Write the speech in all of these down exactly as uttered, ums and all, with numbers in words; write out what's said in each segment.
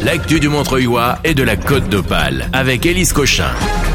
l'actu du Montreuilois et de la Côte d'Opale avec Élise Cochin.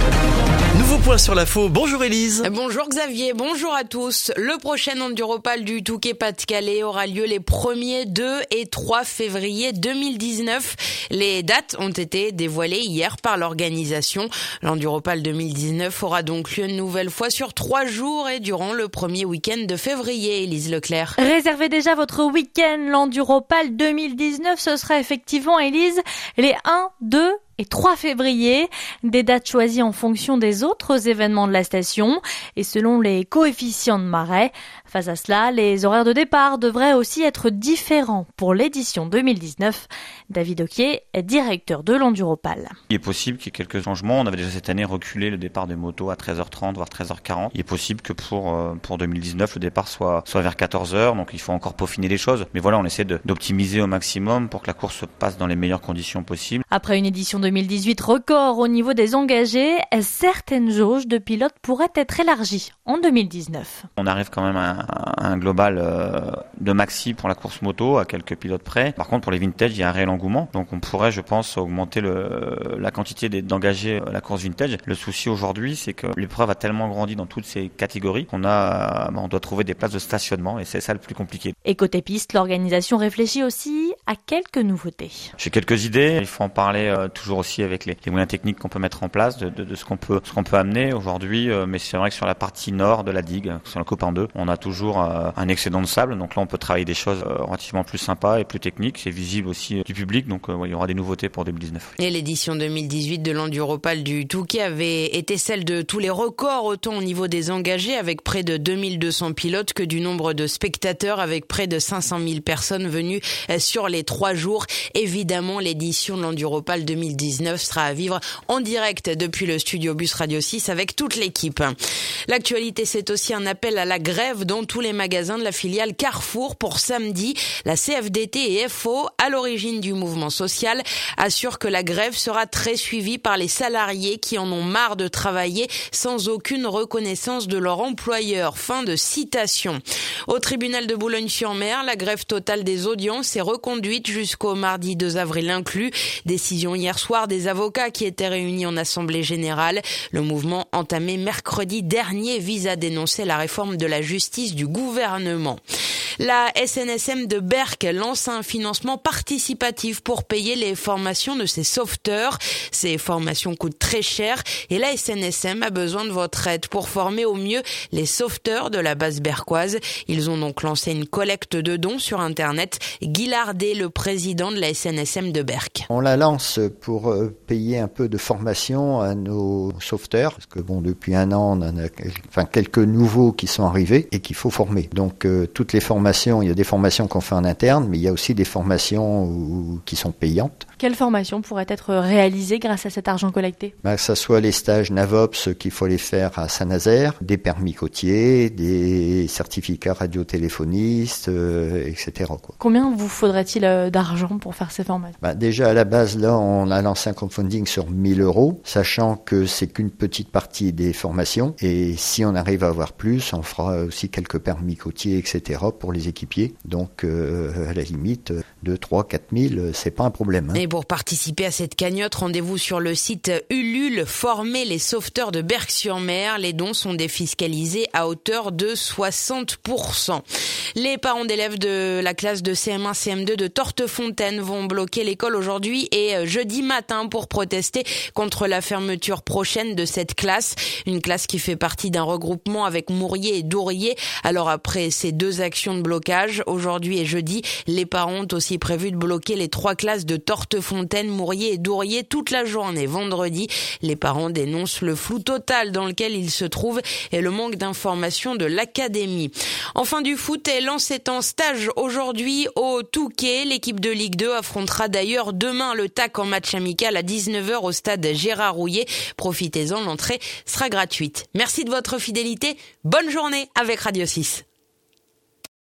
Nouveau point sur l'info. Bonjour Élise. Bonjour Xavier, bonjour à tous. Le prochain Enduropal du Touquet-Pas-de-Calais aura lieu les premiers, deux et trois février deux mille dix-neuf. Les dates ont été dévoilées hier par l'organisation. L'Enduropal deux mille dix-neuf aura donc lieu une nouvelle fois sur trois jours et durant le premier week-end de février. Élise Leclerc. Réservez déjà votre week-end. L'Enduropal deux mille dix-neuf, ce sera effectivement, Élise, les un, deux et trois février, des dates choisies en fonction des autres événements de la station et selon les coefficients de marée. Face à cela, les horaires de départ devraient aussi être différents pour l'édition deux mille dix-neuf. David Oquier est directeur de l'Enduropal. Il est possible qu'il y ait quelques changements. On avait déjà cette année reculé le départ des motos à treize heures trente, voire treize heures quarante. Il est possible que pour pour deux mille dix-neuf, le départ soit soit vers quatorze heures. Donc il faut encore peaufiner les choses. Mais voilà, on essaie de, d'optimiser au maximum pour que la course se passe dans les meilleures conditions possibles. Après une édition deux mille dix-huit record au niveau des engagés, certaines jauges de pilotes pourraient être élargies en deux mille dix-neuf. On arrive quand même à, à un global euh, de maxi pour la course moto à quelques pilotes près. Par contre, pour les vintage, il y a un réel engouement. Donc on pourrait, je pense, augmenter le, la quantité d'engagés à la course vintage. Le souci aujourd'hui, c'est que l'épreuve a tellement grandi dans toutes ces catégories qu'on a, on doit trouver des places de stationnement et c'est ça le plus compliqué. Et côté piste, l'organisation réfléchit aussi à quelques nouveautés. J'ai quelques idées. Il faut en parler euh, toujours aussi avec les, les moyens techniques qu'on peut mettre en place, de, de, de ce qu'on peut, ce qu'on peut amener aujourd'hui. Euh, mais c'est vrai que sur la partie nord de la digue, sur le Copain deux, on a toujours euh, un excédent de sable. Donc là, on peut travailler des choses euh, relativement plus sympas et plus techniques. C'est visible aussi euh, du public. Donc euh, ouais, il y aura des nouveautés pour deux mille dix-neuf. Et l'édition deux mille dix-huit de l'Enduropal du Touquet avait été celle de tous les records, autant au niveau des engagés avec près de deux mille deux cents pilotes que du nombre de spectateurs avec près de cinq cent mille personnes venues sur les trois jours. Évidemment, l'édition de l'Enduropal deux mille dix-neuf sera à vivre en direct depuis le studio Bus Radio six avec toute l'équipe. L'actualité, c'est aussi un appel à la grève dans tous les magasins de la filiale Carrefour pour samedi. La C F D T et F O, à l'origine du mouvement social, assurent que la grève sera très suivie par les salariés qui en ont marre de travailler sans aucune reconnaissance de leur employeur. Fin de citation. Au tribunal de Boulogne-sur-Mer, la grève totale des audiences est reconduite jusqu'au mardi deux avril inclus. Décision hier soir des avocats qui étaient réunis en assemblée générale. Le mouvement entamé mercredi dernier vise à dénoncer la réforme de la justice du gouvernement. La S N S M de Berck lance un financement participatif pour payer les formations de ses sauveteurs. Ces formations coûtent très cher et la S N S M a besoin de votre aide pour former au mieux les sauveteurs de la base berquoise. Ils ont donc lancé une collecte de dons sur Internet. Guy Lardet, le président de la S N S M de Berck. On la lance pour payer un peu de formation à nos sauveteurs, parce que bon, depuis un an, on en a enfin, quelques nouveaux qui sont arrivés et qu'il faut former. Donc euh, toutes les formations, il y a des formations qu'on fait en interne, mais il y a aussi des formations où, qui sont payantes. Quelles formations pourraient être réalisées grâce à cet argent collecté ? Ben, que ce soit les stages NAVOPS qu'il faut les faire à Saint-Nazaire, des permis côtiers, des certificats radiotéléphonistes, euh, et cetera. Quoi. Combien vous faudrait-il euh, d'argent pour faire ces formations ? Ben, déjà à la base, là, on a lancé un crowdfunding sur mille euros, sachant que c'est qu'une petite partie des formations. Et si on arrive à avoir plus, on fera aussi quelques permis côtiers, et cetera pour les équipiers. Donc, euh, à la limite, deux, trois, quatre mille, c'est pas un problème. Hein. Et pour participer à cette cagnotte, rendez-vous sur le site Ulule, former les sauveteurs de Berck-sur-Mer. Les dons sont défiscalisés à hauteur de soixante pour cent. Les parents d'élèves de la classe de C M un C M deux de Tortefontaine vont bloquer l'école aujourd'hui et jeudi matin pour protester contre la fermeture prochaine de cette classe. Une classe qui fait partie d'un regroupement avec Mourier et Dourier. Alors après ces deux actions de blocage, aujourd'hui et jeudi, les parents ont aussi prévu de bloquer les trois classes de Tortefontaine, Mourier et Dourier toute la journée. Vendredi, les parents dénoncent le flou total dans lequel ils se trouvent et le manque d'informations de l'académie. Enfin du foot, Lens est en stage aujourd'hui au Touquet. L'équipe de Ligue deux affrontera d'ailleurs demain le T A C en match amical à dix-neuf heures au stade Gérard Rouillet. Profitez-en, l'entrée sera gratuite. Merci de votre fidélité. Bonne journée avec Radio six.